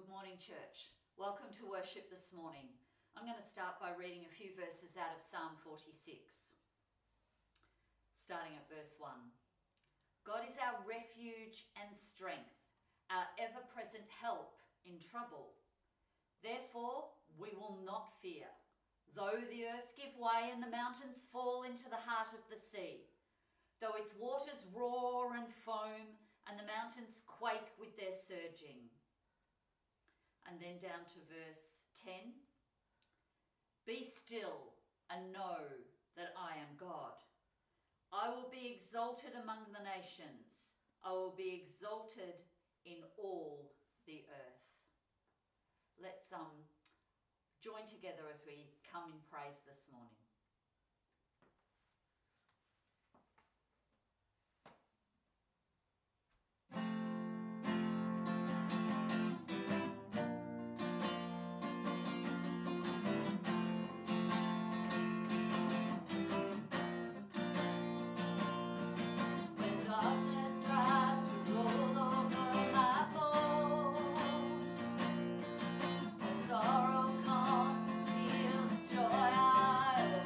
morning, church. Welcome to worship this morning. I'm going to start by reading a few verses out of Psalm 46, starting at verse 1. God is our refuge and strength, our ever-present help in trouble. Therefore, we will not fear, though the earth give way and the mountains fall into the heart of the sea, though its waters roar and foam and the mountains quake with their surging. And then down to verse 10. Be still and know that I am God. I will be exalted among the nations. I will be exalted in all the earth. Let's join together as we come in praise this morning. Sorrow comes to steal the joy I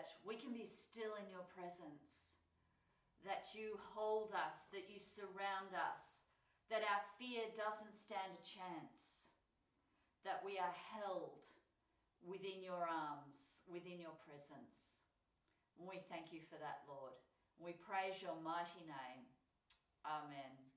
that we can be still in your presence, that you hold us, that you surround us, that our fear doesn't stand a chance, that we are held within your arms, within your presence. And we thank you for that, Lord. We praise your mighty name. Amen.